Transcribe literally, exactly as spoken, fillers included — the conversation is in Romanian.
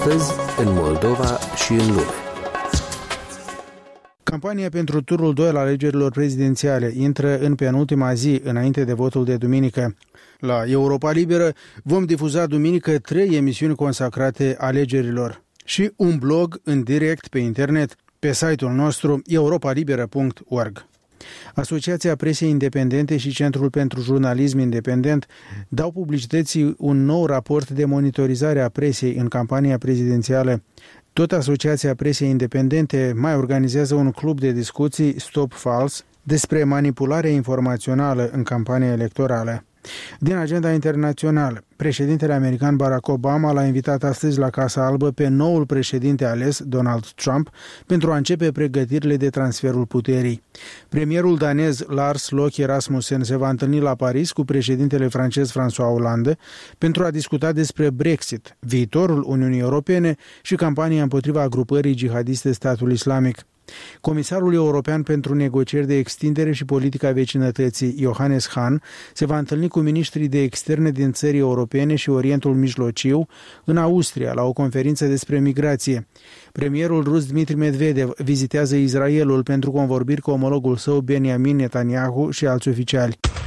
Astăzi, în Moldova și în lume. Campania pentru turul doi al alegerilor prezidențiale intră în penultima zi înainte de votul de duminică. La Europa Liberă vom difuza duminică trei emisiuni consacrate alegerilor și un blog în direct pe internet pe site-ul nostru europa liberă punct org. Asociația Presei Independente și Centrul pentru Jurnalism Independent dau publicității un nou raport de monitorizare a presei în campania prezidențială. Tot Asociația Presei Independente mai organizează un club de discuții Stop False despre manipularea informațională în campania electorală. Din agenda internațională, președintele american Barack Obama l-a invitat astăzi la Casa Albă pe noul președinte ales, Donald Trump, pentru a începe pregătirile de transferul puterii. Premierul danez Lars Løkke Rasmussen se va întâlni la Paris cu președintele francez François Hollande pentru a discuta despre Brexit, viitorul Uniunii Europene și campania împotriva grupării jihadiste Statul Islamic. Comisarul european pentru negocieri de extindere și politica vecinătății, Johannes Hahn, se va întâlni cu miniștrii de externe din țări europene și Orientul Mijlociu în Austria, la o conferință despre migrație. Premierul rus Dmitri Medvedev vizitează Israelul pentru convorbiri cu omologul său Benjamin Netanyahu și alți oficiali.